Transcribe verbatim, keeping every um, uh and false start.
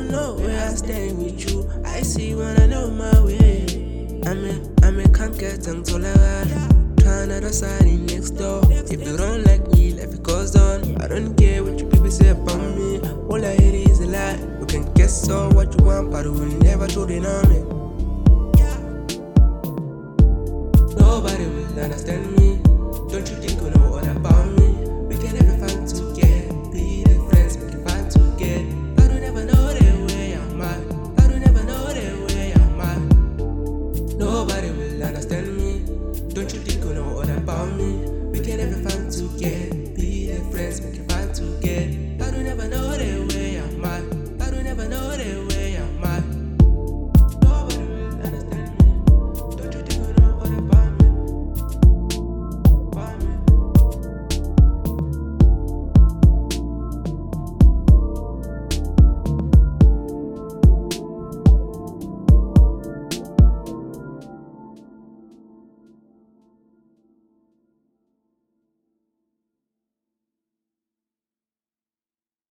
know where I stand with you. I see when I know my way. I'm a, I'm a can't get tongue to try another side in next door. If you don't like me, life it goes on. I don't care what you people say about me. All I hear is a lie. You can guess all what you want, but you will never truly know me. Nobody will understand me. Don't you think you know all about me? We can never find together. Be the friends we can find together. I don't ever know the way I'm at. I don't ever know the way I'm at. Nobody will understand me. Don't you think you know all about me? We can never find together.